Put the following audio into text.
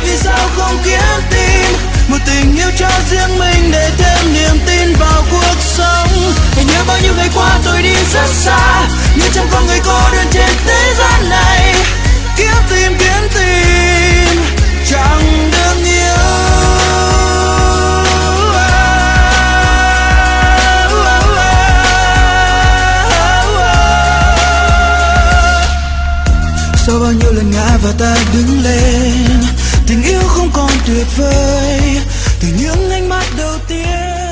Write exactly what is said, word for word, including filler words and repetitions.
vì sao không kiếm tìm một tình yêu cho riêng mình để thêm niềm tin vào cuộc sống. Hãy nhớ bao nhiêu ngày qua tôi đi rất xa, nhưng chẳng có người cô đơn trên thế gian này. Kiếm tìm kiếm tìm chẳng đừng yêu. Sau bao nhiêu lần ngã và ta đứng lên, tình yêu không còn tuyệt vời từ những ánh mắt đầu tiên.